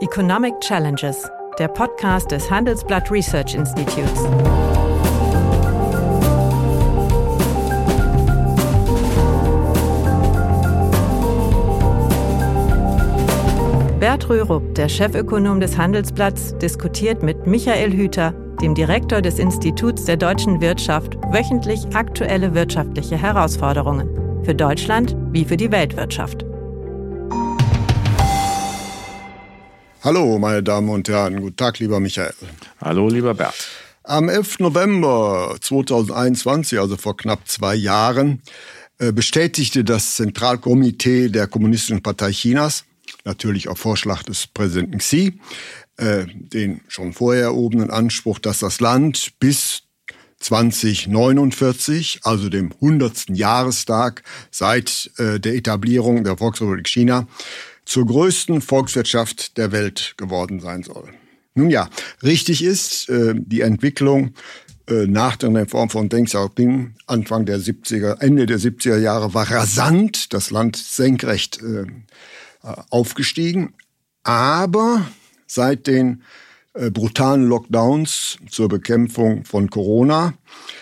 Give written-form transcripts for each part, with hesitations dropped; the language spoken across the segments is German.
Economic Challenges, der Podcast des Handelsblatt Research Institutes. Bert Rürup, der Chefökonom des Handelsblatts, diskutiert mit Michael Hüter, dem Direktor des Instituts der deutschen Wirtschaft, wöchentlich aktuelle wirtschaftliche Herausforderungen. Für Deutschland wie für die Weltwirtschaft. Hallo, meine Damen und Herren. Guten Tag, lieber Michael. Hallo, lieber Bert. Am 11. November 2021, also vor knapp 2 Jahren, bestätigte das Zentralkomitee der Kommunistischen Partei Chinas, natürlich auf Vorschlag des Präsidenten Xi, den schon vorher erhobenen Anspruch, dass das Land bis 2049, also dem 100. Jahrestag seit der Etablierung der Volksrepublik China, zur größten Volkswirtschaft der Welt geworden sein soll. Nun ja, richtig ist, die Entwicklung nach der Reform von Deng Xiaoping Ende der 70er Jahre war rasant, das Land senkrecht aufgestiegen, aber seit den brutalen Lockdowns zur Bekämpfung von Corona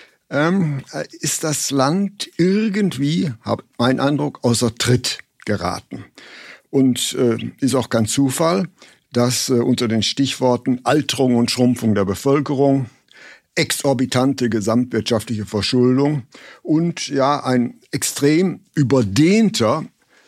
ist das Land irgendwie, habe mein Eindruck, außer Tritt geraten. Und ist auch kein Zufall, dass unter den Stichworten Alterung und Schrumpfung der Bevölkerung, exorbitante gesamtwirtschaftliche Verschuldung und ja ein extrem überdehnter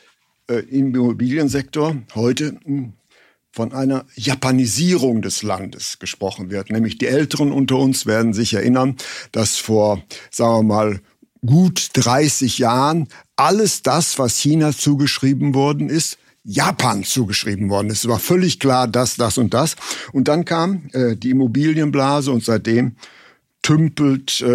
Immobiliensektor heute von einer Japanisierung des Landes gesprochen wird. Nämlich die Älteren unter uns werden sich erinnern, dass vor, sagen wir mal, gut 30 Jahren alles das, was China zugeschrieben worden ist, Japan zugeschrieben worden ist. Es war völlig klar, das und das. Und dann kam die Immobilienblase und seitdem tümpelt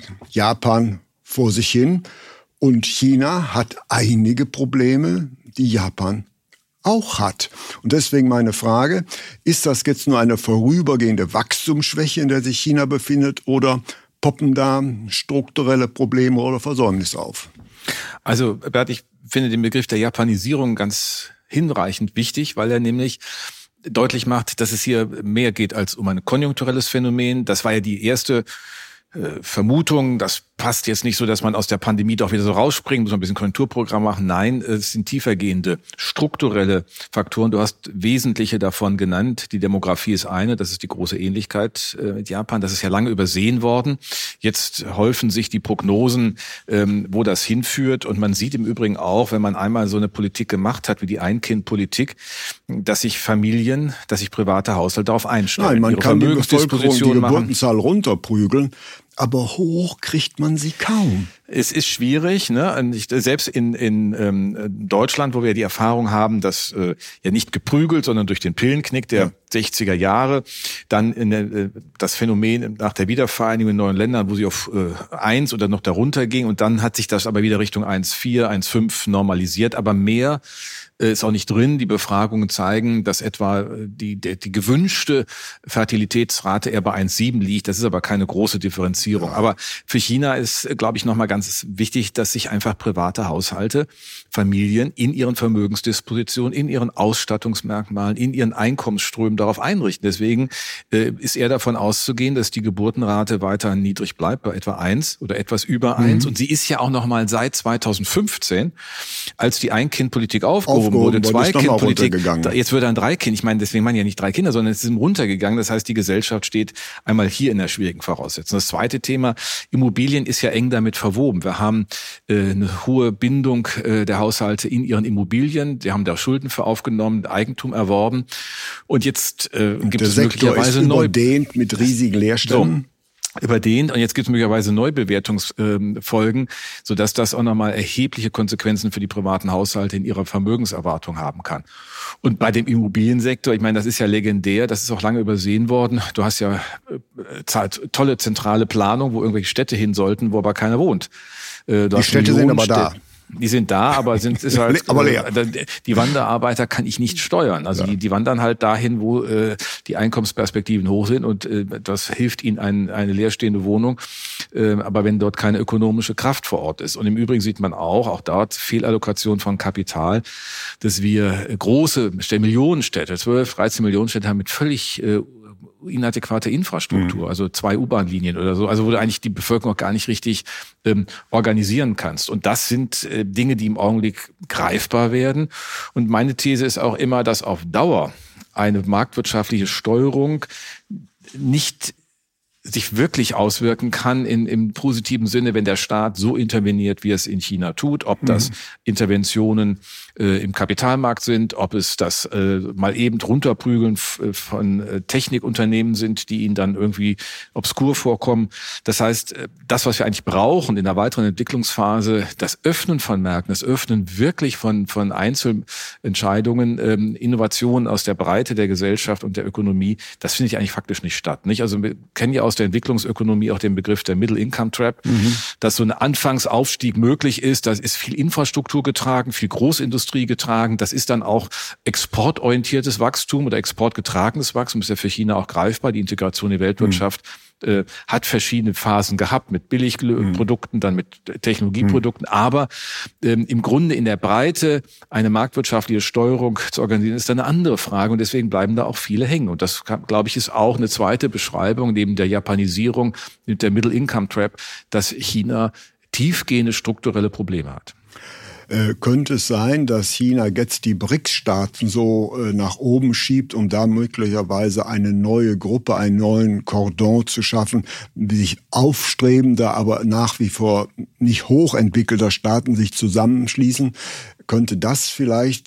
Japan vor sich hin. Und China hat einige Probleme, die Japan auch hat. Und deswegen meine Frage, ist das jetzt nur eine vorübergehende Wachstumsschwäche, in der sich China befindet, oder poppen da strukturelle Probleme oder Versäumnisse auf? Also Bert, ich finde den Begriff der Japanisierung ganz hinreichend wichtig, weil er nämlich deutlich macht, dass es hier mehr geht als um ein konjunkturelles Phänomen. Das war ja die erste Vermutung, das passt jetzt nicht so, dass man aus der Pandemie doch wieder so rausspringt, muss man ein bisschen Konjunkturprogramm machen. Nein, es sind tiefergehende strukturelle Faktoren. Du hast wesentliche davon genannt. Die Demografie ist eine, das ist die große Ähnlichkeit mit Japan. Das ist ja lange übersehen worden. Jetzt häufen sich die Prognosen, wo das hinführt. Und man sieht im Übrigen auch, wenn man einmal so eine Politik gemacht hat, wie die Ein-Kind-Politik, dass sich Familien, dass sich private Haushalte darauf einstellen. Nein, man kann die Bevölkerung die Geburtenzahl runterprügeln. Aber hoch kriegt man sie kaum. Es ist schwierig, ne? Selbst in Deutschland, wo wir die Erfahrung haben, dass ja nicht geprügelt, sondern durch den Pillenknick der 60er Jahre, dann das Phänomen nach der Wiedervereinigung in neuen Ländern, wo sie auf 1 oder noch darunter ging, und dann hat sich das aber wieder Richtung 1,4, 1,5 normalisiert, aber mehr ist auch nicht drin. Die Befragungen zeigen, dass etwa die gewünschte Fertilitätsrate eher bei 1,7 liegt. Das ist aber keine große Differenzierung. Ja. Aber für China ist, glaube ich, nochmal ganz wichtig, dass sich einfach private Haushalte, Familien in ihren Vermögensdispositionen, in ihren Ausstattungsmerkmalen, in ihren Einkommensströmen darauf einrichten. Deswegen ist eher davon auszugehen, dass die Geburtenrate weiter niedrig bleibt, bei etwa 1 oder etwas über 1. Und sie ist ja auch nochmal seit 2015, als die Ein-Kind-Politik aufgehoben wurde, 2-Kind-Politik, jetzt wird ein 3-Kind, ich meine, deswegen meine ich ja nicht 3 Kinder, sondern es ist runtergegangen. Das heißt, die Gesellschaft steht einmal hier in der schwierigen Voraussetzung. Das zweite Thema, Immobilien ist ja eng damit verwoben. Wir haben eine hohe Bindung der Haushalte in ihren Immobilien. Die haben da Schulden für aufgenommen, Eigentum erworben. Und jetzt gibt es möglicherweise überdehnt mit riesigen Leerständen. Überdehnt, und jetzt gibt es möglicherweise Neubewertungsfolgen, sodass das auch nochmal erhebliche Konsequenzen für die privaten Haushalte in ihrer Vermögenserwartung haben kann. Und bei dem Immobiliensektor, ich meine, das ist ja legendär, das ist auch lange übersehen worden. Du hast ja tolle zentrale Planung, wo irgendwelche Städte hin sollten, wo aber keiner wohnt. Die Städte sind aber da. Die sind da, aber ist halt aber leer. Die Wanderarbeiter kann ich nicht steuern. Also die wandern halt dahin, wo die Einkommensperspektiven hoch sind und das hilft ihnen eine leerstehende Wohnung. Aber wenn dort keine ökonomische Kraft vor Ort ist. Und im Übrigen sieht man auch dort Fehlallokation von Kapital, dass wir große Millionenstädte, 12, 13 Millionenstädte haben mit völlig inadäquate Infrastruktur, also 2 U-Bahn-Linien oder so, also wo du eigentlich die Bevölkerung auch gar nicht richtig organisieren kannst. Und das sind Dinge, die im Augenblick greifbar werden. Und meine These ist auch immer, dass auf Dauer eine marktwirtschaftliche Steuerung nicht sich wirklich auswirken kann im positiven Sinne, wenn der Staat so interveniert, wie es in China tut, ob das Interventionen im Kapitalmarkt sind, ob es das mal eben runterprügeln von Technikunternehmen sind, die ihnen dann irgendwie obskur vorkommen. Das heißt, das, was wir eigentlich brauchen in der weiteren Entwicklungsphase, das Öffnen von Märkten, das Öffnen wirklich von Einzelentscheidungen, Innovationen aus der Breite der Gesellschaft und der Ökonomie, das findet ja eigentlich faktisch nicht statt. Nicht? Also wir kennen ja aus der Entwicklungsökonomie auch den Begriff der Middle-Income-Trap, dass so ein Anfangsaufstieg möglich ist. Da ist viel Infrastruktur getragen, viel Großindustrie getragen. Das ist dann auch exportorientiertes Wachstum oder exportgetragenes Wachstum. Ist ja für China auch greifbar. Die Integration in die Weltwirtschaft hat verschiedene Phasen gehabt, mit Billigprodukten, dann mit Technologieprodukten. Aber im Grunde in der Breite eine marktwirtschaftliche Steuerung zu organisieren, ist dann eine andere Frage. Und deswegen bleiben da auch viele hängen. Und das, glaube ich, ist auch eine zweite Beschreibung neben der Japanisierung, mit der Middle-Income-Trap, dass China tiefgehende strukturelle Probleme hat. Könnte es sein, dass China jetzt die BRICS-Staaten so nach oben schiebt, um da möglicherweise eine neue Gruppe, einen neuen Cordon zu schaffen, die sich aufstrebender, aber nach wie vor nicht hochentwickelter Staaten sich zusammenschließen? Könnte das vielleicht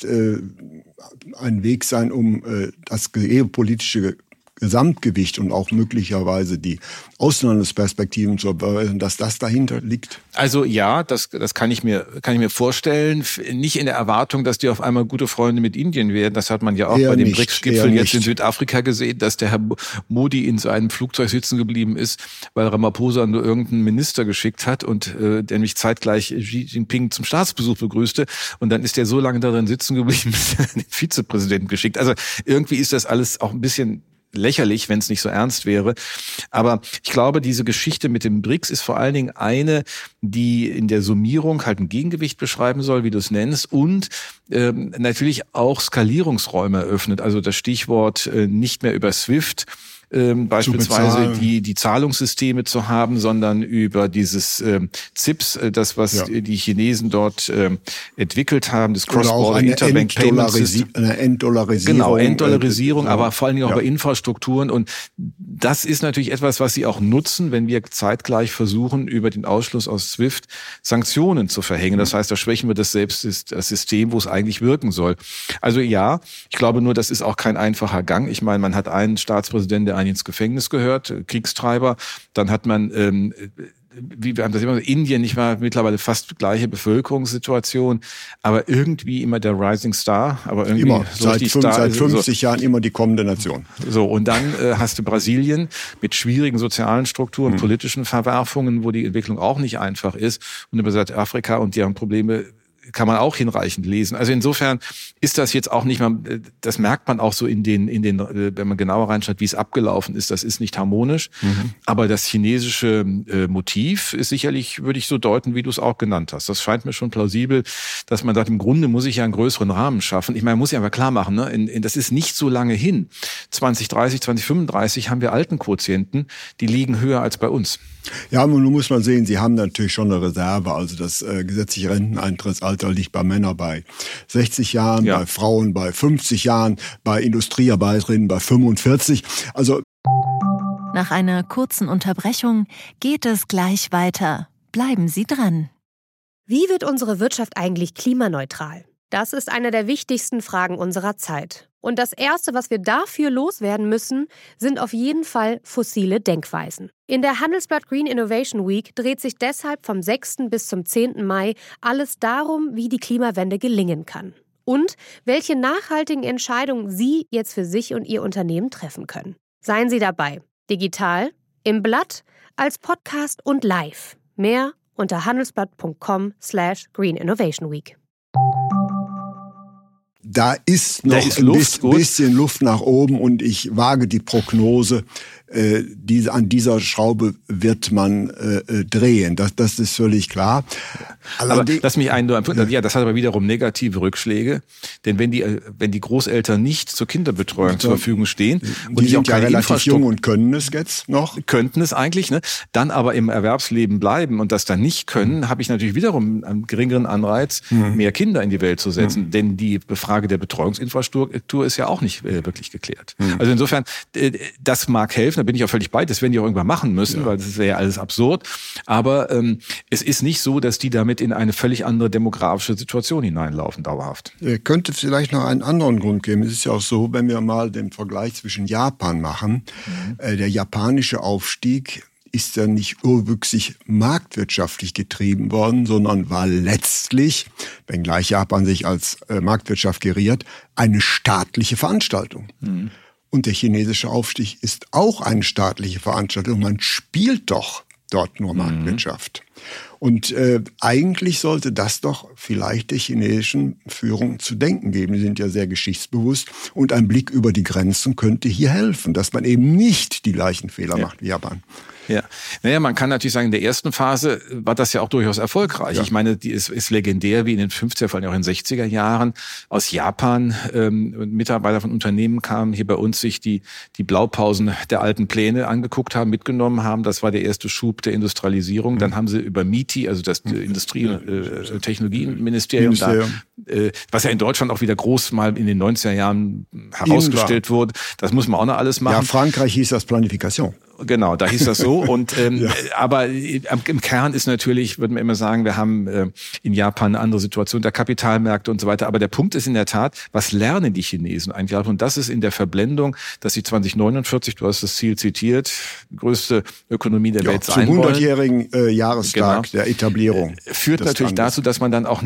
ein Weg sein, um das geopolitische Gesamtgewicht und auch möglicherweise die Auslandsperspektiven zu beweisen, dass das dahinter liegt? Also ja, das kann ich mir vorstellen. Nicht in der Erwartung, dass die auf einmal gute Freunde mit Indien werden. Das hat man ja auch bei dem BRICS-Gipfel jetzt in Südafrika gesehen, dass der Herr Modi in seinem Flugzeug sitzen geblieben ist, weil Ramaphosa nur irgendeinen Minister geschickt hat und der nämlich zeitgleich Xi Jinping zum Staatsbesuch begrüßte. Und dann ist der so lange darin sitzen geblieben, bis er den Vizepräsidenten geschickt. Also irgendwie ist das alles auch ein bisschen lächerlich, wenn es nicht so ernst wäre. Aber ich glaube, diese Geschichte mit dem BRICS ist vor allen Dingen eine, die in der Summierung halt ein Gegengewicht beschreiben soll, wie du es nennst, und natürlich auch Skalierungsräume eröffnet. Also das Stichwort nicht mehr über SWIFT beispielsweise die Zahlungssysteme zu haben, sondern über dieses CIPS, das was die Chinesen dort entwickelt haben, das Cross-Border Interbank Payment System. Eine Entdollarisierung. Genau, Entdollarisierung, aber vor allen Dingen auch bei Infrastrukturen. Und das ist natürlich etwas, was sie auch nutzen, wenn wir zeitgleich versuchen, über den Ausschluss aus SWIFT Sanktionen zu verhängen. Das heißt, da schwächen wir das System, wo es eigentlich wirken soll. Also ja, ich glaube nur, das ist auch kein einfacher Gang. Ich meine, man hat einen Staatspräsidenten, der ins Gefängnis gehört, Kriegstreiber. Dann hat man, wie wir haben das immer, Indien, nicht mal mittlerweile fast gleiche Bevölkerungssituation, aber irgendwie immer der Rising Star, aber irgendwie immer so seit 50 Jahren immer die kommende Nation. So, und dann hast du Brasilien mit schwierigen sozialen Strukturen, politischen Verwerfungen, wo die Entwicklung auch nicht einfach ist, und über Südafrika, und die haben Probleme, kann man auch hinreichend lesen. Also insofern ist das jetzt auch nicht mal, das merkt man auch so in den, wenn man genauer reinschaut, wie es abgelaufen ist. Das ist nicht harmonisch. Aber das chinesische Motiv ist sicherlich, würde ich so deuten, wie du es auch genannt hast. Das scheint mir schon plausibel, dass man sagt, im Grunde muss ich ja einen größeren Rahmen schaffen. Ich meine, man muss ja aber klar machen, ne? Das ist nicht so lange hin. 2030, 2035 haben wir Altenquotienten, die liegen höher als bei uns. Ja, nun muss man sehen, sie haben natürlich schon eine Reserve. Also das gesetzliche Renteneintrittsalter liegt bei Männern bei 60 Jahren, bei Frauen bei 50 Jahren, bei Industriearbeiterinnen bei 45. Also nach einer kurzen Unterbrechung geht es gleich weiter. Bleiben Sie dran. Wie wird unsere Wirtschaft eigentlich klimaneutral? Das ist eine der wichtigsten Fragen unserer Zeit. Und das Erste, was wir dafür loswerden müssen, sind auf jeden Fall fossile Denkweisen. In der Handelsblatt Green Innovation Week dreht sich deshalb vom 6. bis zum 10. Mai alles darum, wie die Klimawende gelingen kann. Und welche nachhaltigen Entscheidungen Sie jetzt für sich und Ihr Unternehmen treffen können. Seien Sie dabei. Digital, im Blatt, als Podcast und live. Mehr unter handelsblatt.com/Green Innovation Week. da ist noch ein bisschen Luft nach oben und ich wage die Prognose, an dieser Schraube wird man drehen. Das ist völlig klar. Aber lass mich ja, das hat aber wiederum negative Rückschläge, denn wenn die Großeltern nicht zur Kinderbetreuung zur Verfügung stehen und die sind ja relativ jung und können es jetzt noch, könnten es eigentlich, ne, dann aber im Erwerbsleben bleiben und das dann nicht können, habe ich natürlich wiederum einen geringeren Anreiz, mehr Kinder in die Welt zu setzen, denn die Frage der Betreuungsinfrastruktur ist ja auch nicht wirklich geklärt. Also insofern, das mag helfen, da bin ich auch völlig bei, das werden die auch irgendwann machen müssen, weil das wäre ja alles absurd, aber es ist nicht so, dass die damit in eine völlig andere demografische Situation hineinlaufen, dauerhaft. Könnte vielleicht noch einen anderen Grund geben. Es ist ja auch so, wenn wir mal den Vergleich zwischen Japan machen, der japanische Aufstieg ist ja nicht urwüchsig marktwirtschaftlich getrieben worden, sondern war letztlich, wenngleich Japan sich als Marktwirtschaft geriert, eine staatliche Veranstaltung. Und der chinesische Aufstieg ist auch eine staatliche Veranstaltung. Man spielt doch dort nur Marktwirtschaft. Und eigentlich sollte das doch vielleicht der chinesischen Führung zu denken geben. Die sind ja sehr geschichtsbewusst und ein Blick über die Grenzen könnte hier helfen, dass man eben nicht die gleichen Fehler macht wie Japan. Ja, naja, man kann natürlich sagen, in der ersten Phase war das ja auch durchaus erfolgreich. Ja. Ich meine, die ist legendär, wie in den 50er, vor allem auch in den 60er Jahren aus Japan Mitarbeiter von Unternehmen kamen, hier bei uns sich die Blaupausen der alten Pläne angeguckt haben, mitgenommen haben. Das war der erste Schub der Industrialisierung. Dann haben sie über MITI, also das Industrie- und Technologieministerium, was ja in Deutschland auch wieder groß mal in den 90er Jahren herausgestellt wurde. Das muss man auch noch alles machen. Ja, Frankreich hieß das Planifikation. Genau, da hieß das so. Und aber im Kern ist natürlich, würde man immer sagen, wir haben in Japan eine andere Situation der Kapitalmärkte und so weiter. Aber der Punkt ist in der Tat, was lernen die Chinesen eigentlich? Und das ist in der Verblendung, dass sie 2049, du hast das Ziel zitiert, größte Ökonomie der Welt sein wollen. Zum 100-jährigen Jahrestag der Etablierung. Führt natürlich dazu, dass man dann auch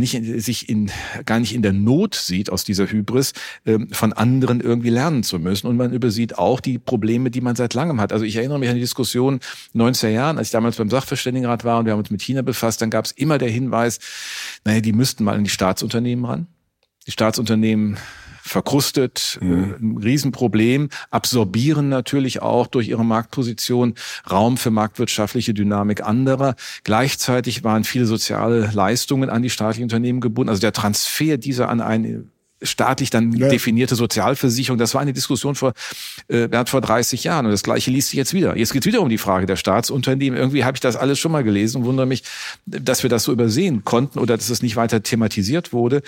gar nicht in der Not sieht, aus dieser Hybris von anderen irgendwie lernen zu müssen. Und man übersieht auch die Probleme, die man seit langem hat. Also ich erinnere mich an die Diskussion 90er Jahren, als ich damals beim Sachverständigenrat war und wir haben uns mit China befasst, dann gab es immer der Hinweis, die müssten mal an die Staatsunternehmen ran. Die Staatsunternehmen verkrustet, ein Riesenproblem, absorbieren natürlich auch durch ihre Marktposition Raum für marktwirtschaftliche Dynamik anderer. Gleichzeitig waren viele soziale Leistungen an die staatlichen Unternehmen gebunden. Also der Transfer dieser an eine staatlich dann definierte Sozialversicherung, das war eine Diskussion vor 30 Jahren und das Gleiche liest sich jetzt wieder. Jetzt geht es wieder um die Frage der Staatsunternehmen. Irgendwie habe ich das alles schon mal gelesen und wundere mich, dass wir das so übersehen konnten oder dass es nicht weiter thematisiert wurde.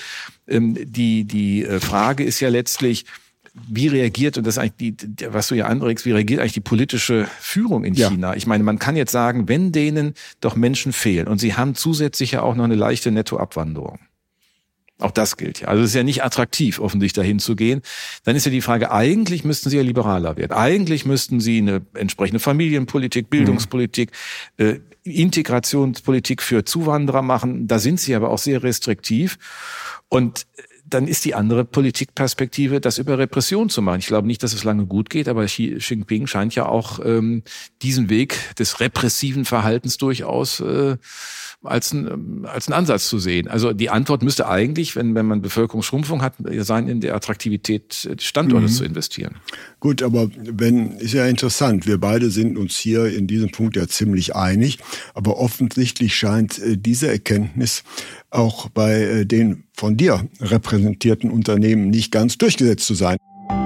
Die Frage ist ja letztlich, wie reagiert, und das ist eigentlich was du ja anregst, wie reagiert eigentlich die politische Führung in China? Ich meine, man kann jetzt sagen, wenn denen doch Menschen fehlen und sie haben zusätzlich ja auch noch eine leichte Nettoabwanderung. Auch das gilt ja. Also es ist ja nicht attraktiv, offensichtlich dahin zu gehen. Dann ist ja die Frage, eigentlich müssten sie ja liberaler werden. Eigentlich müssten sie eine entsprechende Familienpolitik, Bildungspolitik, Integrationspolitik für Zuwanderer machen. Da sind sie aber auch sehr restriktiv. Und dann ist die andere Politikperspektive, das über Repression zu machen. Ich glaube nicht, dass es lange gut geht, aber Xi Jinping scheint ja auch diesen Weg des repressiven Verhaltens durchaus als einen Ansatz zu sehen. Also die Antwort müsste eigentlich, wenn man Bevölkerungsschrumpfung hat, sein, in der Attraktivität des Standortes zu investieren. Gut, aber ist ja interessant. Wir beide sind uns hier in diesem Punkt ja ziemlich einig. Aber offensichtlich scheint diese Erkenntnis auch bei den von dir repräsentierten Unternehmen nicht ganz durchgesetzt zu sein.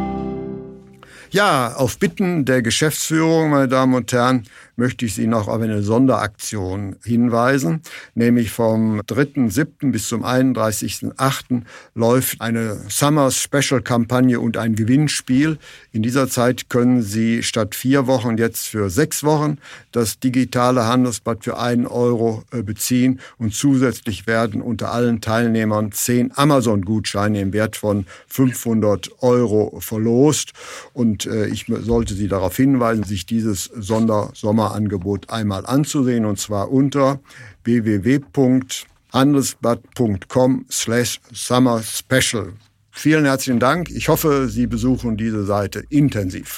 Ja, auf Bitten der Geschäftsführung, meine Damen und Herren, möchte ich Sie noch auf eine Sonderaktion hinweisen. Nämlich vom 3.7. bis zum 31.8. läuft eine Summer Special Kampagne und ein Gewinnspiel. In dieser Zeit können Sie statt 4 Wochen jetzt für 6 Wochen das digitale Handelsblatt für 1 Euro beziehen. Und zusätzlich werden unter allen Teilnehmern 10 Amazon-Gutscheine im Wert von 500 Euro verlost. Und ich sollte Sie darauf hinweisen, sich dieses Sommerangebot einmal anzusehen, und zwar unter www.handelsblatt.com/Summer Special. Vielen herzlichen Dank. Ich hoffe, Sie besuchen diese Seite intensiv.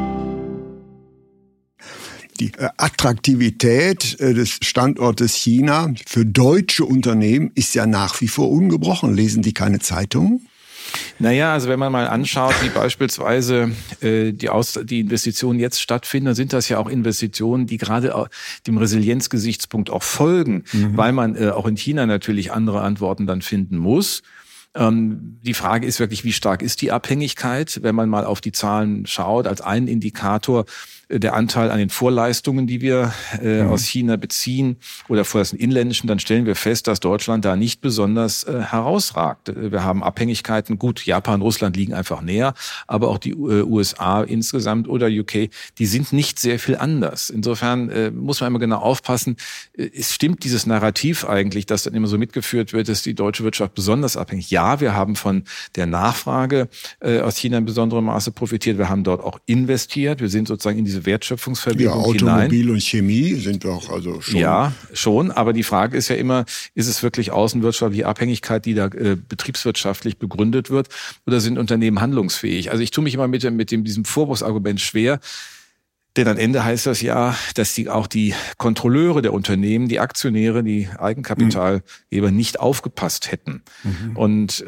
Die Attraktivität des Standortes China für deutsche Unternehmen ist ja nach wie vor ungebrochen. Lesen die keine Zeitungen? Naja, also wenn man mal anschaut, wie beispielsweise die Investitionen jetzt stattfinden, dann sind das ja auch Investitionen, die gerade dem Resilienzgesichtspunkt auch folgen, weil man auch in China natürlich andere Antworten dann finden muss. Die Frage ist wirklich, wie stark ist die Abhängigkeit? Wenn man mal auf die Zahlen schaut, als einen Indikator der Anteil an den Vorleistungen, die wir aus China beziehen oder vor den inländischen, dann stellen wir fest, dass Deutschland da nicht besonders herausragt. Wir haben Abhängigkeiten. Gut, Japan, Russland liegen einfach näher, aber auch die USA insgesamt oder UK, die sind nicht sehr viel anders. Insofern muss man immer genau aufpassen. Es stimmt dieses Narrativ eigentlich, das dann immer so mitgeführt wird, dass die deutsche Wirtschaft besonders abhängig. Ja, wir haben von der Nachfrage aus China in besonderem Maße profitiert. Wir haben dort auch investiert. Wir sind sozusagen in diese Wertschöpfungsverbindung hinein. Automobil und Chemie sind doch also schon. Ja, schon. Aber die Frage ist ja immer, ist es wirklich außenwirtschaftliche Abhängigkeit, die da betriebswirtschaftlich begründet wird, oder sind Unternehmen handlungsfähig? Also ich tue mich immer mit diesem Vorwurfsargument schwer. Denn am Ende heißt das ja, dass auch die Kontrolleure der Unternehmen, die Aktionäre, die Eigenkapitalgeber nicht aufgepasst hätten. Und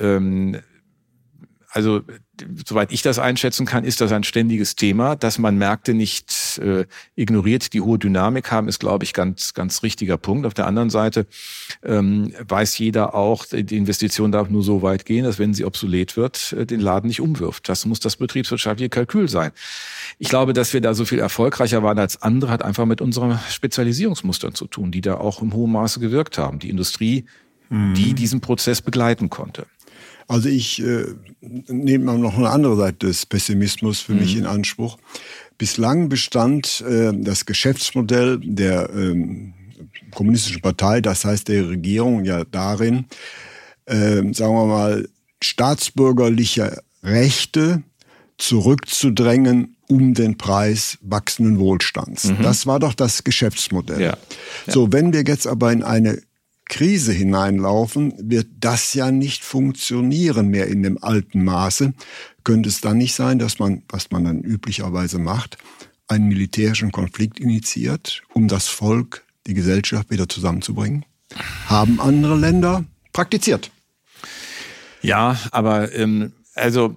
also soweit ich das einschätzen kann, ist das ein ständiges Thema, dass man Märkte nicht ignoriert, die hohe Dynamik haben, ist, glaube ich, ganz richtiger Punkt. Auf der anderen Seite weiß jeder auch, die Investition darf nur so weit gehen, dass, wenn sie obsolet wird, den Laden nicht umwirft. Das muss das betriebswirtschaftliche Kalkül sein. Ich glaube, dass wir da so viel erfolgreicher waren als andere, hat einfach mit unseren Spezialisierungsmustern zu tun, die da auch im hohen Maße gewirkt haben. Die Industrie, die diesen Prozess begleiten konnte. Also ich nehme mal noch eine andere Seite des Pessimismus für mich in Anspruch. Bislang bestand das Geschäftsmodell der Kommunistischen Partei, das heißt der Regierung, ja darin, sagen wir mal, staatsbürgerliche Rechte zurückzudrängen um den Preis wachsenden Wohlstands. Das war doch das Geschäftsmodell. Ja. So, wenn wir jetzt aber in eine Krise hineinlaufen, wird das ja nicht funktionieren mehr in dem alten Maße. Könnte es dann nicht sein, dass man, was man dann üblicherweise macht, einen militärischen Konflikt initiiert, um das Volk, die Gesellschaft wieder zusammenzubringen? Haben andere Länder praktiziert. Ja, aber also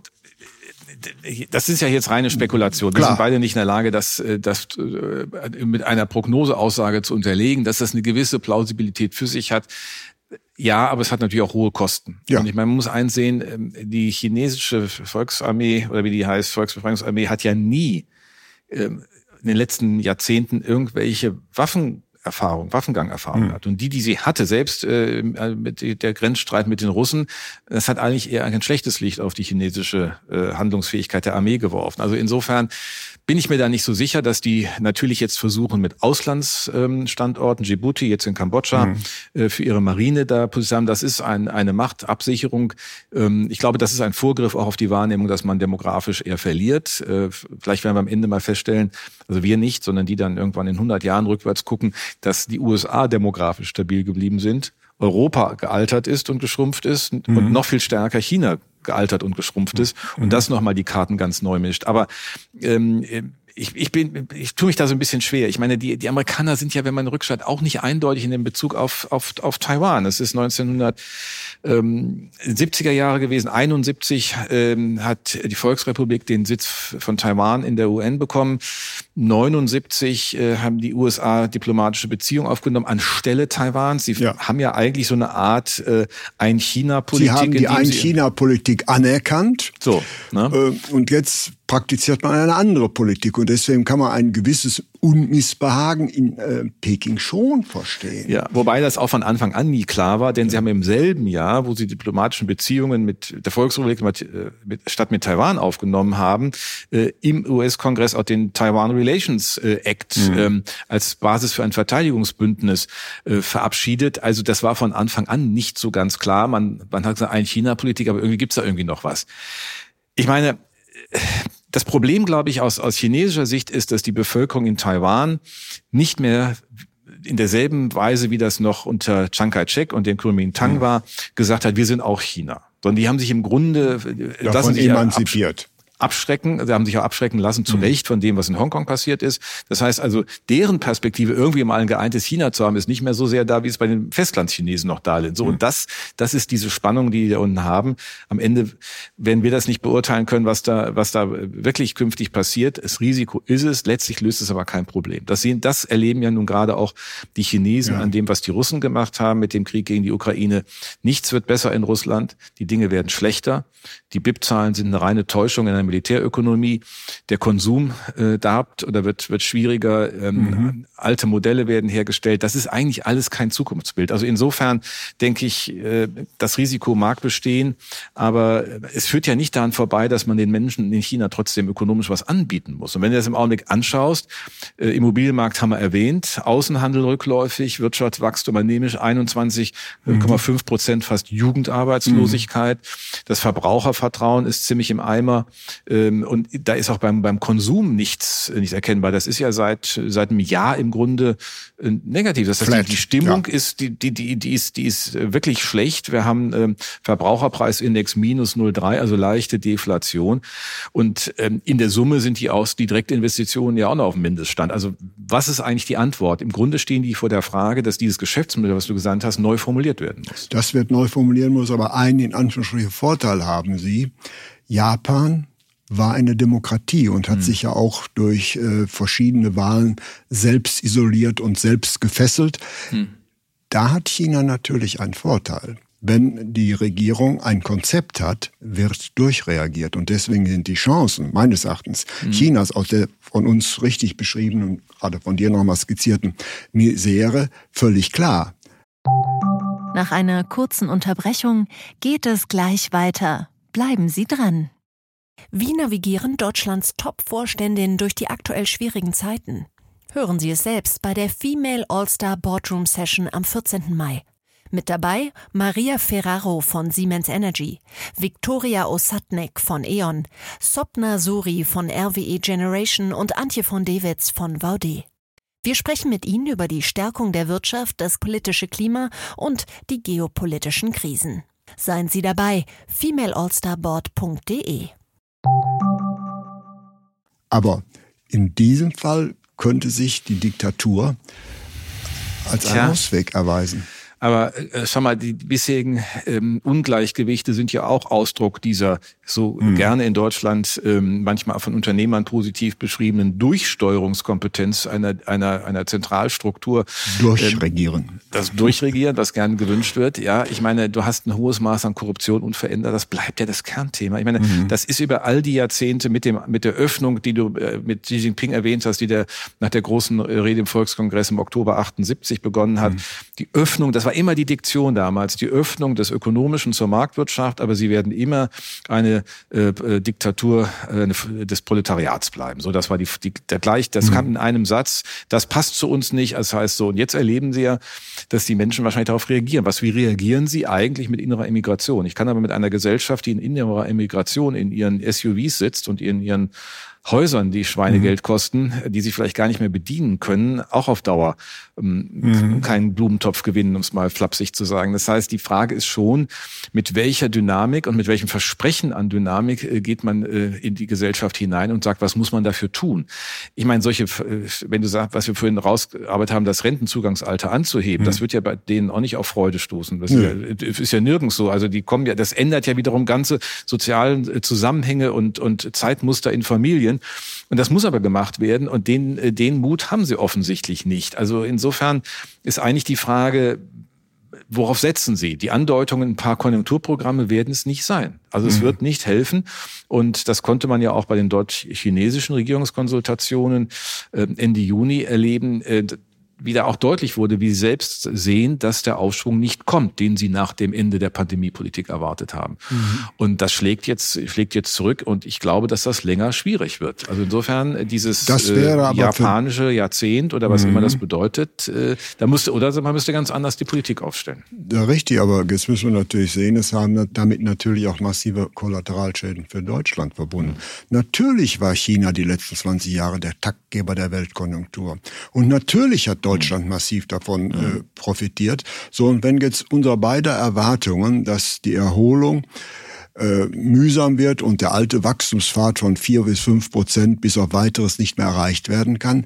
das ist ja jetzt reine Spekulation. Wir sind beide nicht in der Lage, das mit einer Prognoseaussage zu unterlegen, dass das eine gewisse Plausibilität für sich hat. Ja, aber es hat natürlich auch hohe Kosten. Ja. Und ich meine, man muss einsehen, die chinesische Volksarmee, oder wie die heißt, Volksbefreiungsarmee, hat ja nie in den letzten Jahrzehnten irgendwelche Waffengangerfahrung hat. Und die sie hatte, selbst mit der Grenzstreit mit den Russen, das hat eigentlich eher ein schlechtes Licht auf die chinesische Handlungsfähigkeit der Armee geworfen. Also insofern bin ich mir da nicht so sicher, dass die natürlich jetzt versuchen, mit Auslandsstandorten, Djibouti, jetzt in Kambodscha, für ihre Marine da Position haben. Das ist eine Machtabsicherung. Ich glaube, das ist ein Vorgriff auch auf die Wahrnehmung, dass man demografisch eher verliert. Vielleicht werden wir am Ende mal feststellen, also wir nicht, sondern die dann irgendwann in 100 Jahren rückwärts gucken, dass die USA demografisch stabil geblieben sind, Europa gealtert ist und geschrumpft ist und noch viel stärker China gealtert und geschrumpft ist und das nochmal die Karten ganz neu mischt. Aber ich tue mich da so ein bisschen schwer. Ich meine, die Amerikaner sind ja, wenn man rückschaut, auch nicht eindeutig in dem Bezug auf Taiwan. Es ist 1970er Jahre gewesen. 71 hat die Volksrepublik den Sitz von Taiwan in der UN bekommen. 79 haben die USA diplomatische Beziehungen aufgenommen anstelle Taiwans. Sie haben ja eigentlich so eine Art Ein-China-Politik. Sie haben die Ein-China-Politik anerkannt. So, ne? Und jetzt praktiziert man eine andere Politik. Und deswegen kann man ein gewisses Unmissbehagen in Peking schon verstehen. Ja, wobei das auch von Anfang an nie klar war, denn sie haben im selben Jahr, wo sie diplomatischen Beziehungen mit der Volksrepublik statt mit Taiwan aufgenommen haben, im US-Kongress auch den Taiwan Relations Act als Basis für ein Verteidigungsbündnis verabschiedet. Also das war von Anfang an nicht so ganz klar. Man hat gesagt, Ein-China-Politik, aber irgendwie gibt's da irgendwie noch was. Ich meine, das Problem, glaube ich, aus chinesischer Sicht ist, dass die Bevölkerung in Taiwan nicht mehr in derselben Weise, wie das noch unter Chiang Kai-shek und den Kuomintang war, gesagt hat, wir sind auch China. Sondern die haben sich im Grunde davon emanzipiert. abschrecken. Sie haben sich auch abschrecken lassen, zu Recht, von dem, was in Hongkong passiert ist. Das heißt also, deren Perspektive, irgendwie mal ein geeintes China zu haben, ist nicht mehr so sehr da, wie es bei den Festlandchinesen noch da ist. So, und das ist diese Spannung, die da unten haben. Am Ende werden wir das nicht beurteilen können, was da wirklich künftig passiert. Das Risiko ist es, letztlich löst es aber kein Problem. Das erleben ja nun gerade auch die Chinesen an dem, was die Russen gemacht haben mit dem Krieg gegen die Ukraine. Nichts wird besser in Russland. Die Dinge werden schlechter. Die BIP-Zahlen sind eine reine Täuschung in der Militärökonomie. Der Konsum darbt oder wird schwieriger. Alte Modelle werden hergestellt. Das ist eigentlich alles kein Zukunftsbild. Also insofern denke ich, das Risiko mag bestehen, aber es führt ja nicht daran vorbei, dass man den Menschen in China trotzdem ökonomisch was anbieten muss. Und wenn du das im Augenblick anschaust, Immobilienmarkt haben wir erwähnt, Außenhandel rückläufig, Wirtschaftswachstum anämisch, 21,5% fast Jugendarbeitslosigkeit. Das Verbrauchervertrauen ist ziemlich im Eimer. Und da ist auch beim Konsum nichts erkennbar. Das ist ja seit einem Jahr im Grunde negativ. Das heißt, die Stimmung ist, die ist wirklich schlecht. Wir haben Verbraucherpreisindex minus 0,3, also leichte Deflation. Und in der Summe sind die Direktinvestitionen ja auch noch auf dem Mindeststand. Also was ist eigentlich die Antwort? Im Grunde stehen die vor der Frage, dass dieses Geschäftsmodell, was du gesagt hast, neu formuliert werden muss. Das wird neu formulieren muss, aber einen in Anführungsstrichen Vorteil haben sie. Japan war eine Demokratie und hat sich ja auch durch verschiedene Wahlen selbst isoliert und selbst gefesselt. Da hat China natürlich einen Vorteil. Wenn die Regierung ein Konzept hat, wird durchreagiert. Und deswegen sind die Chancen, meines Erachtens, Chinas aus der von uns richtig beschriebenen und gerade von dir nochmal skizzierten Misere völlig klar. Nach einer kurzen Unterbrechung geht es gleich weiter. Bleiben Sie dran. Wie navigieren Deutschlands Top-Vorständinnen durch die aktuell schwierigen Zeiten? Hören Sie es selbst bei der Female All-Star Boardroom Session am 14. Mai. Mit dabei Maria Ferraro von Siemens Energy, Viktoria Osatnek von E.ON, Sopna Suri von RWE Generation und Antje von Dewitz von Vaude. Wir sprechen mit Ihnen über die Stärkung der Wirtschaft, das politische Klima und die geopolitischen Krisen. Seien Sie dabei, femaleallstarboard.de. Aber in diesem Fall könnte sich die Diktatur als ein Ausweg erweisen. Aber schau mal, die bisherigen Ungleichgewichte sind ja auch Ausdruck dieser gerne in Deutschland manchmal von Unternehmern positiv beschriebenen Durchsteuerungskompetenz einer Zentralstruktur. Durchregieren. Das Durchregieren, was gern gewünscht wird. Ja, ich meine, du hast ein hohes Maß an Korruption unverändert. Das bleibt ja das Kernthema. Ich meine, das ist über all die Jahrzehnte mit der Öffnung, die du mit Xi Jinping erwähnt hast, die nach der großen Rede im Volkskongress im Oktober 78 begonnen hat. Die Öffnung, das war immer die Diktion damals, die Öffnung des Ökonomischen zur Marktwirtschaft, aber sie werden immer eine Diktatur des Proletariats bleiben. So, das war das kam in einem Satz. Das passt zu uns nicht. Das heißt so, und jetzt erleben Sie ja, dass die Menschen wahrscheinlich darauf reagieren. Wie reagieren sie eigentlich mit innerer Immigration? Ich kann aber mit einer Gesellschaft, die in innerer Immigration in ihren SUVs sitzt und in ihren Häusern, die Schweinegeld kosten, die sie vielleicht gar nicht mehr bedienen können, auch auf Dauer keinen Blumentopf gewinnen, um es mal flapsig zu sagen. Das heißt, die Frage ist schon, mit welcher Dynamik und mit welchem Versprechen an Dynamik geht man in die Gesellschaft hinein und sagt, was muss man dafür tun? Ich meine, wenn du sagst, was wir vorhin rausgearbeitet haben, das Rentenzugangsalter anzuheben, das wird ja bei denen auch nicht auf Freude stoßen. Das ist ja nirgends so. Also das ändert ja wiederum ganze sozialen Zusammenhänge und Zeitmuster in Familien. Und das muss aber gemacht werden und den Mut haben sie offensichtlich nicht. Also insofern ist eigentlich die Frage, worauf setzen Sie? Die Andeutungen, ein paar Konjunkturprogramme werden es nicht sein. Also es wird nicht helfen und das konnte man ja auch bei den deutsch-chinesischen Regierungskonsultationen Ende Juni erleben, wie da auch deutlich wurde, wie sie selbst sehen, dass der Aufschwung nicht kommt, den sie nach dem Ende der Pandemiepolitik erwartet haben. Und das schlägt jetzt zurück und ich glaube, dass das länger schwierig wird. Also insofern dieses japanische Jahrzehnt oder was immer das bedeutet, man müsste ganz anders die Politik aufstellen. Ja, richtig, aber jetzt müssen wir natürlich sehen, es haben damit natürlich auch massive Kollateralschäden für Deutschland verbunden. Natürlich war China die letzten 20 Jahre der Taktgeber der Weltkonjunktur. Und natürlich hat Deutschland massiv davon profitiert. So, und wenn jetzt unsere beiden Erwartungen, dass die Erholung mühsam wird und der alte Wachstumspfad von 4 bis 5% bis auf Weiteres nicht mehr erreicht werden kann,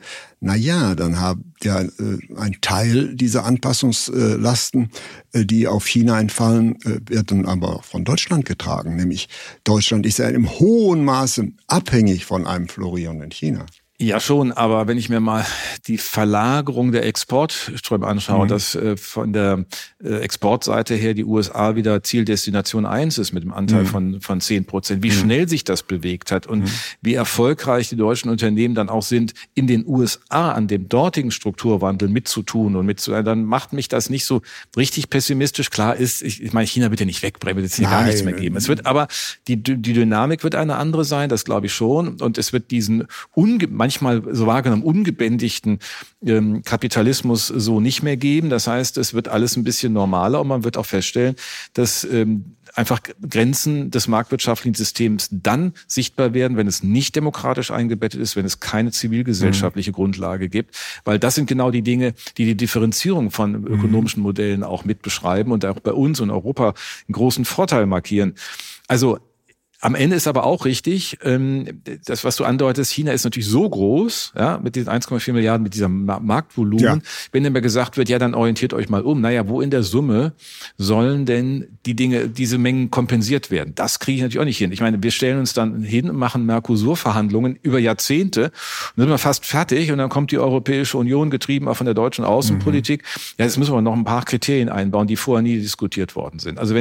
dann hat ja ein Teil dieser Anpassungslasten, die auf China entfallen, wird dann aber von Deutschland getragen. Nämlich Deutschland ist ja im hohen Maße abhängig von einem florierenden China. Ja schon, aber wenn ich mir mal die Verlagerung der Exportströme anschaue, dass von der Exportseite her die USA wieder Zieldestination 1 ist mit dem Anteil von 10%, wie schnell sich das bewegt hat und wie erfolgreich die deutschen Unternehmen dann auch sind, in den USA an dem dortigen Strukturwandel mitzutun und dann macht mich das nicht so richtig pessimistisch. Klar ist, ich meine, China wird ja nicht wegbrechen, wird jetzt hier gar nichts mehr geben. Es wird aber, die Dynamik wird eine andere sein, das glaube ich schon, und es wird diesen manchmal so wahrgenommen ungebändigten Kapitalismus so nicht mehr geben. Das heißt, es wird alles ein bisschen normaler und man wird auch feststellen, dass einfach Grenzen des marktwirtschaftlichen Systems dann sichtbar werden, wenn es nicht demokratisch eingebettet ist, wenn es keine zivilgesellschaftliche Grundlage gibt. Weil das sind genau die Dinge, die die Differenzierung von ökonomischen Modellen auch mit beschreiben und auch bei uns und Europa einen großen Vorteil markieren. Also am Ende ist aber auch richtig, das, was du andeutest, China ist natürlich so groß, ja, mit diesen 1,4 Milliarden, mit diesem Marktvolumen. Ja. Wenn immer gesagt wird, ja, dann orientiert euch mal um. Naja, wo in der Summe sollen denn diese Mengen kompensiert werden? Das kriege ich natürlich auch nicht hin. Ich meine, wir stellen uns dann hin und machen Mercosur-Verhandlungen über Jahrzehnte und dann sind wir fast fertig und dann kommt die Europäische Union, getrieben auch von der deutschen Außenpolitik. Ja, jetzt müssen wir noch ein paar Kriterien einbauen, die vorher nie diskutiert worden sind. Also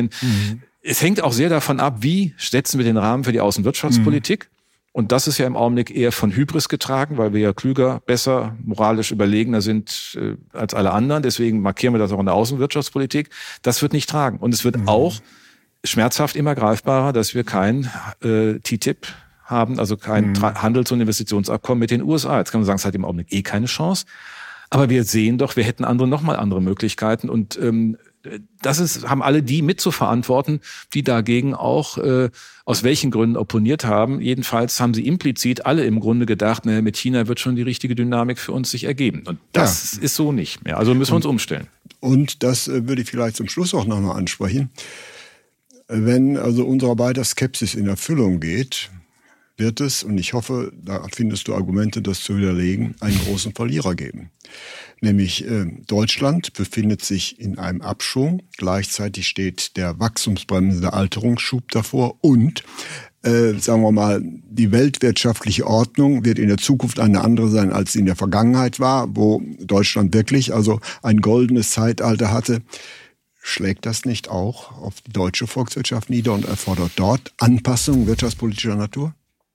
es hängt auch sehr davon ab, wie setzen wir den Rahmen für die Außenwirtschaftspolitik. Und das ist ja im Augenblick eher von Hybris getragen, weil wir ja klüger, besser, moralisch überlegener sind als alle anderen. Deswegen markieren wir das auch in der Außenwirtschaftspolitik. Das wird nicht tragen. Und es wird auch schmerzhaft immer greifbarer, dass wir kein TTIP haben, also kein Handels- und Investitionsabkommen mit den USA. Jetzt kann man sagen, es hat im Augenblick keine Chance. Aber wir sehen doch, wir hätten nochmal andere Möglichkeiten. Und haben alle die mitzuverantworten, die dagegen auch aus welchen Gründen opponiert haben. Jedenfalls haben sie implizit alle im Grunde gedacht, mit China wird schon die richtige Dynamik für uns sich ergeben. Und das ist so nicht mehr. Also müssen wir uns umstellen. Und das würde ich vielleicht zum Schluss auch nochmal ansprechen. Wenn also unsere beider Skepsis in Erfüllung geht, wird es, und ich hoffe, da findest du Argumente, das zu widerlegen, einen großen Verlierer geben. Nämlich Deutschland befindet sich in einem Abschwung. Gleichzeitig steht der Wachstumsbremse, der Alterungsschub davor. Und, sagen wir mal, die weltwirtschaftliche Ordnung wird in der Zukunft eine andere sein, als sie in der Vergangenheit war, wo Deutschland wirklich also ein goldenes Zeitalter hatte. Schlägt das nicht auch auf die deutsche Volkswirtschaft nieder und erfordert dort Anpassungen wirtschaftspolitischer Natur?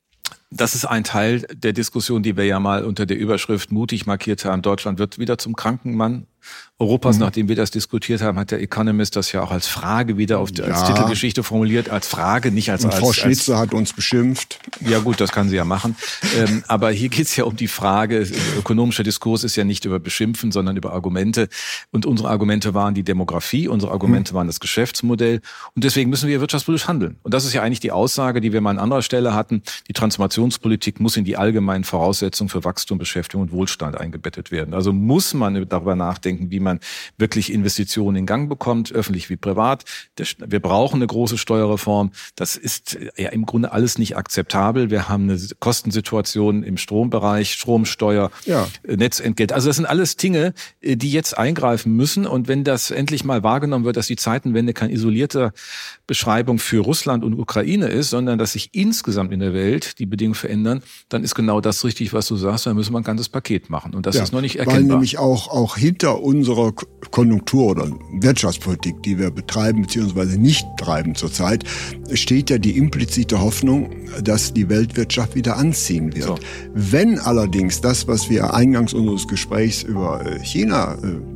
Das ist ein Teil der Diskussion, die wir ja mal unter der Überschrift mutig markiert haben. Deutschland wird wieder zum kranken Mann Europas. Nachdem wir das diskutiert haben, hat der Economist das ja auch als Frage wieder als Titelgeschichte formuliert, als Frage, nicht als... Und Frau Schnitzer hat uns beschimpft. Ja gut, das kann sie ja machen. Aber hier geht's ja um die Frage, ökonomischer Diskurs ist ja nicht über Beschimpfen, sondern über Argumente. Und unsere Argumente waren die Demografie, unsere Argumente waren das Geschäftsmodell. Und deswegen müssen wir wirtschaftspolitisch handeln. Und das ist ja eigentlich die Aussage, die wir mal an anderer Stelle hatten. Die Transformationspolitik muss in die allgemeinen Voraussetzungen für Wachstum, Beschäftigung und Wohlstand eingebettet werden. Also muss man darüber nachdenken, wie man wirklich Investitionen in Gang bekommt, öffentlich wie privat. Wir brauchen eine große Steuerreform. Das ist ja im Grunde alles nicht akzeptabel. Wir haben eine Kostensituation im Strombereich, Stromsteuer, Netzentgelt. Also das sind alles Dinge, die jetzt eingreifen müssen. Und wenn das endlich mal wahrgenommen wird, dass die Zeitenwende keine isolierte Beschreibung für Russland und Ukraine ist, sondern dass sich insgesamt in der Welt die Bedingungen verändern, dann ist genau das richtig, was du sagst. Dann müssen wir ein ganzes Paket machen. Und das ist noch nicht erkennbar. Weil nämlich auch hinter unserer Konjunktur oder Wirtschaftspolitik, die wir betreiben bzw. nicht treiben zurzeit, steht ja die implizite Hoffnung, dass die Weltwirtschaft wieder anziehen wird. So. Wenn allerdings das, was wir eingangs unseres Gesprächs über China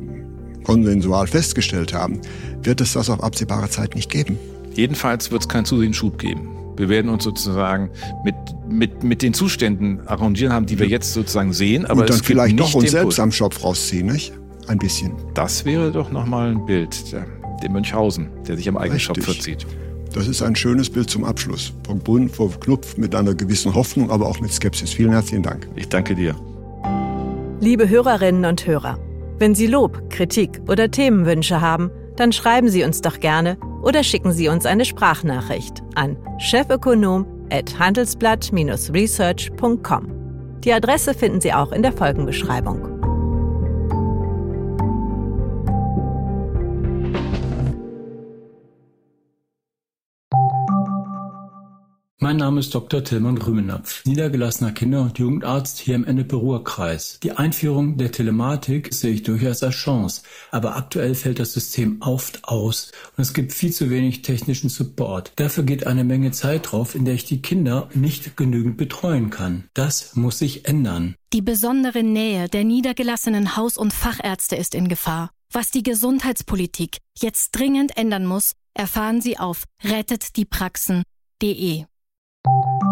konsensual festgestellt haben, wird es das auf absehbare Zeit nicht geben. Jedenfalls wird es keinen zusätzlichen Schub geben. Wir werden uns sozusagen mit den Zuständen arrangieren haben, die wir jetzt sozusagen sehen. Aber und dann es vielleicht doch uns selbst am Schopf rausziehen, nicht? Ein bisschen. Das wäre doch nochmal ein Bild, der Münchhausen, der sich am eigenen Schopf verzieht. Das ist ein schönes Bild zum Abschluss. Verbunden, verknüpft mit einer gewissen Hoffnung, aber auch mit Skepsis. Vielen herzlichen Dank. Ich danke dir. Liebe Hörerinnen und Hörer, wenn Sie Lob, Kritik oder Themenwünsche haben, dann schreiben Sie uns doch gerne oder schicken Sie uns eine Sprachnachricht an chefökonom@handelsblatt-research.com. Die Adresse finden Sie auch in der Folgenbeschreibung. Mein Name ist Dr. Tillmann Rümenapf, niedergelassener Kinder- und Jugendarzt hier im Ennepe-Ruhr-Kreis. Die Einführung der Telematik sehe ich durchaus als Chance, aber aktuell fällt das System oft aus und es gibt viel zu wenig technischen Support. Dafür geht eine Menge Zeit drauf, in der ich die Kinder nicht genügend betreuen kann. Das muss sich ändern. Die besondere Nähe der niedergelassenen Haus- und Fachärzte ist in Gefahr. Was die Gesundheitspolitik jetzt dringend ändern muss, erfahren Sie auf rettetdiepraxen.de.